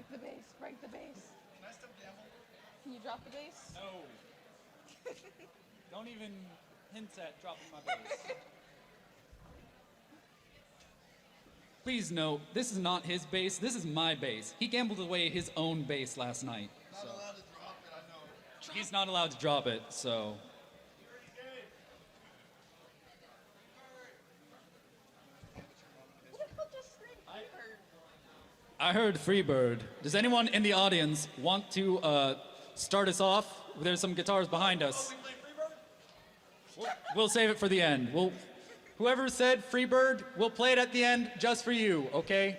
the bass. Break the bass. Can I still gamble? Can you drop the bass? No. Don't even hint at dropping my bass. Please note, this is not his bass. This is my bass. He gambled away his own bass last night. Not allowed to drop it, I know. He's not allowed to drop it, so. What the hell just screamed Freebird? I heard Freebird. Does anyone in the audience want to start us off? There's some guitars behind us. We'll save it for the end. Whoever said Freebird, we'll play it at the end just for you, okay?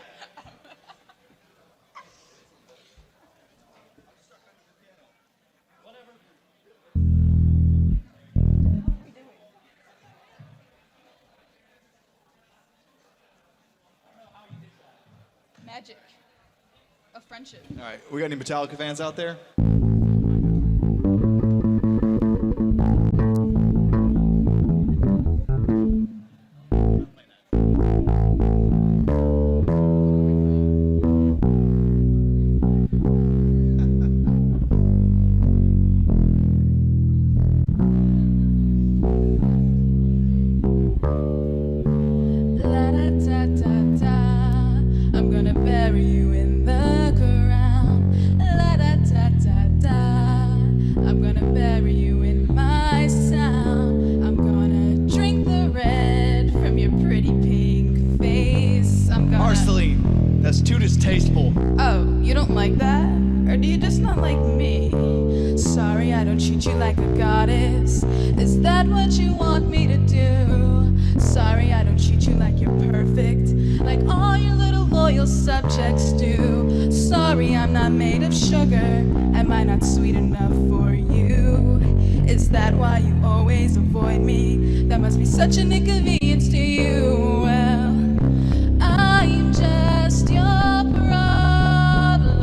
Magic of friendship. All right, we got any Metallica fans out there? I'm gonna bury you in the ground. La da da da da. I'm gonna bury you in my sound. I'm gonna drink the red from your pretty pink face. I'm gonna. Marceline, that's too distasteful. Oh, you don't like that? Or do you just not like me? Sorry, I don't treat you like a goddess. Is that what you want me to do? Sorry, I don't treat you like you're perfect, like all your little loyal subjects do. Sorry, I'm not made of sugar. Am I not sweet enough for you? Is that why you always avoid me? That must be such an inconvenience to you. Well, I'm just your problem.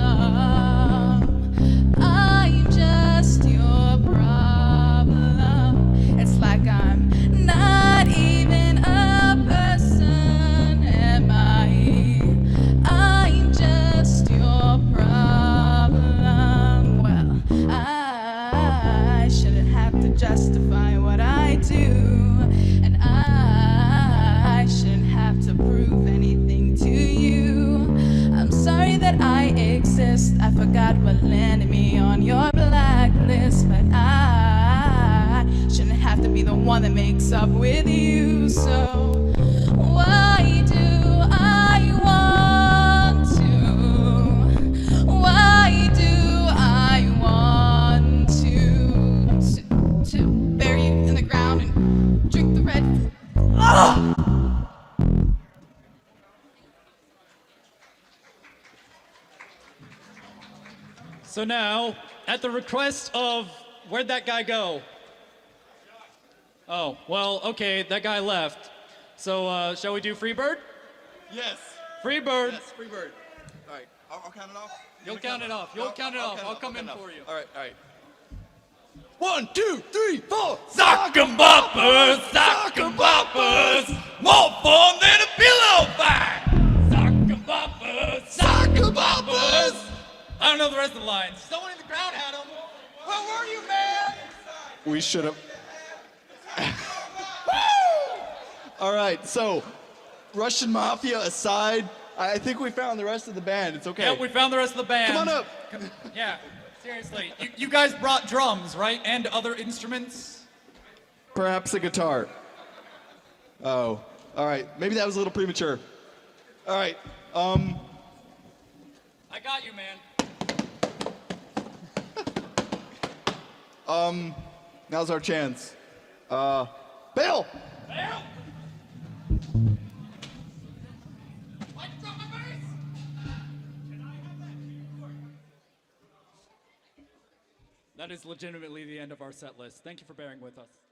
I'm just your problem. It's like I'm not even a person, am I? I'm just your problem. Well, I shouldn't have to justify what I do, and I shouldn't have to prove anything to you. I'm sorry that I exist. I forgot what landed me on your blacklist, but I shouldn't have to be the one that makes up with you. So why do I want to? Why do I want to bury you in the ground and drink the red? Ah! So now, at the request of, where'd that guy go? Oh, well, okay, that guy left. So, shall we do Freebird? Yes. Freebird. Yes, Freebird. All right, I'll count it off. You'll count it off. You'll count it off. I'll come in for you. All right. 1, 2, 3, 4. Sock 'em boppers, sock 'em boppers, more fun than a pillow fight. Sock 'em boppers, sock 'em boppers. I don't know the rest of the lines. Someone in the crowd had them. Where were you, man? We should have. All right, so Russian Mafia aside, I think we found the rest of the band. It's okay. Yeah, we found the rest of the band. Come on up. Yeah, seriously. You guys brought drums, right? And other instruments? Perhaps a guitar. Oh, all right. Maybe that was a little premature. All right. I got you, man. Now's our chance. Bill. Bill! That is legitimately the end of our set list. Thank you for bearing with us.